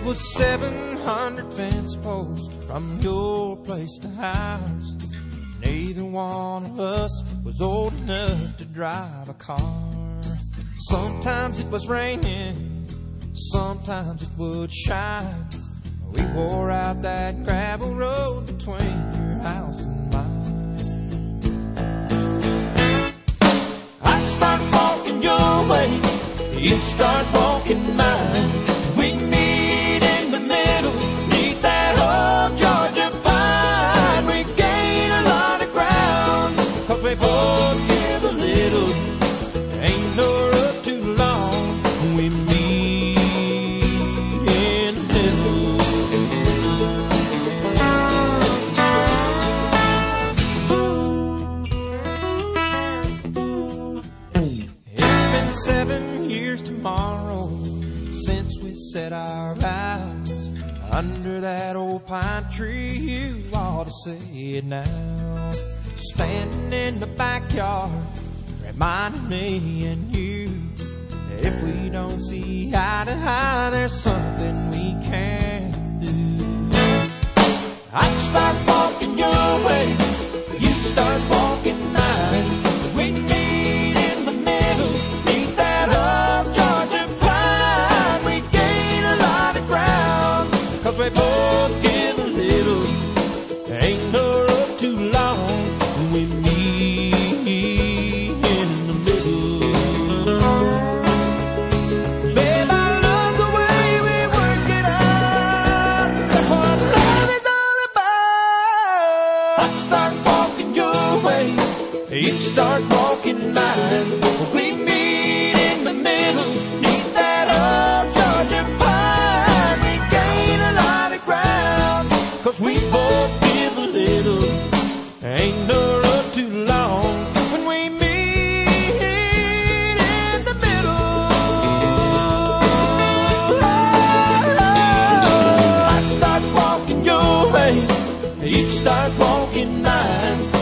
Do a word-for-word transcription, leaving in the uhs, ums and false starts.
was seven hundred fence posts from your place to house. Neither one of us was old enough to drive a car. Sometimes it was raining, sometimes it would shine. We wore out that gravel road between your house and mine. I'd start walking your way, you'd start walking mine. We meet in the middle, neath that old Georgia pine. We gain a lot of ground, cause we both give a little. Ain't no road too long, we meet in the middle. It's been seven years tomorrow since we said our vows under that old pine tree. You ought to say it now. Standing in the backyard, reminding me and you that if we don't see eye to eye, there's something we can do. I'd start walking your way, you'd start walking mine. We meet in the middle, neath that old Georgia pine. We gain a lot of ground, cause we both give a little. Ain't no road too long, we meet in the middle. Babe, I love the way we work it out. That's what love is all about. I start walking your way, you start walking mine. We meet in the middle, neath that old Georgia pine. We gain a lot of ground, cause we both give a little. Ain't no road too long when we meet in the middle. I'd start walking your way, you'd start walking mine.